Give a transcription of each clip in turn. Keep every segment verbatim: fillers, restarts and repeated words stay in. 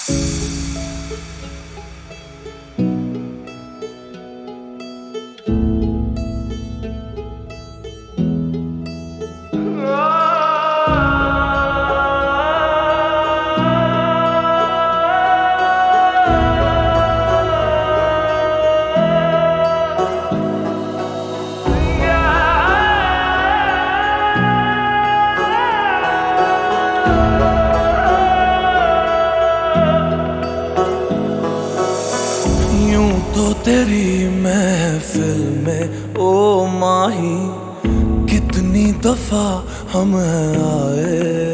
तो तेरी महफिल में ओ माही कितनी दफा हम आए।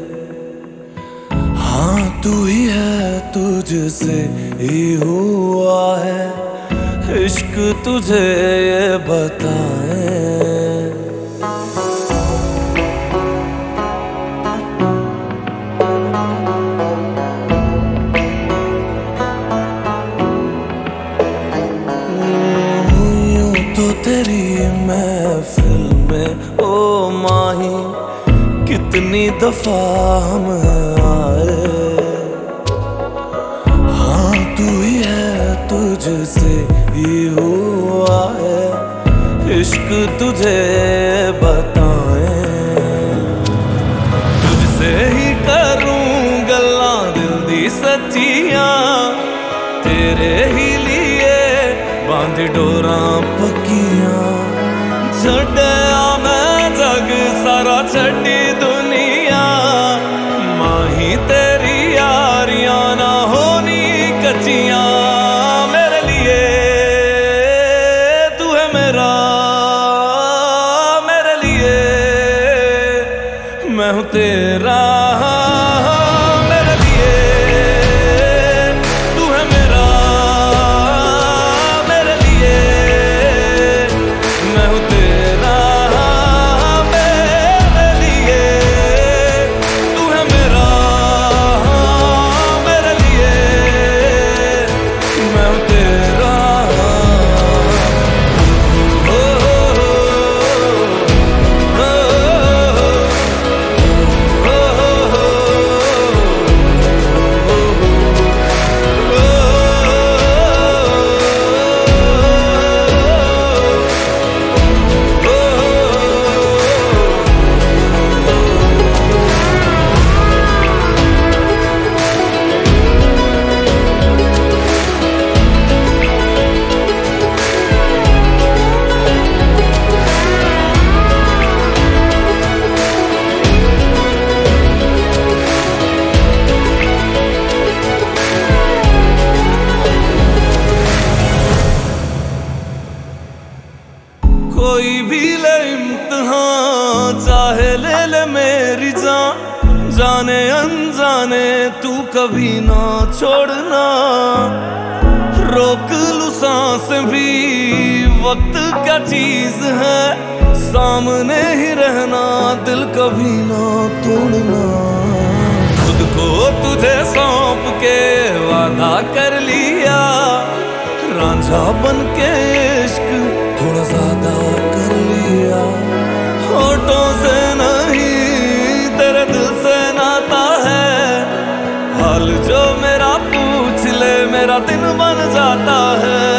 हाँ तू ही है, तुझसे ही हुआ है इश्क, तुझे ये बताए। तो तेरी महफिल में ओ माही कितनी दफा हम आए। हाँ तू ही है, तुझसे ही हुआ है इश्क, तुझे बताए। तुझसे ही करूं गल्लां दिल दी सच्चियां, तेरे ही लिए बांध डोरां पक्कियां। छड्डिया मैं जग सारा, छड्डी दुनिया, माही तेरी यारियां ना होनी कच्चियां। मेरे लिए तू है मेरा, मेरे लिए मैं हूँ तेरा। कोई भी ले इम्तिहान, चाहे ले ले मेरी जान, जाने अनजाने तू कभी ना छोड़ना। रोक लूं सांस भी, वक्त क्या चीज है, सामने ही रहना, दिल कभी ना तोड़ना। खुद को तुझे सौंप के वादा कर लिया, रांझा बन के इश्क थोड़ा ज्यादा कर लिया। होठों से नहीं तेरे दिल से नाता है, हाल जो मेरा पूछ ले मेरा दिन बन जाता है।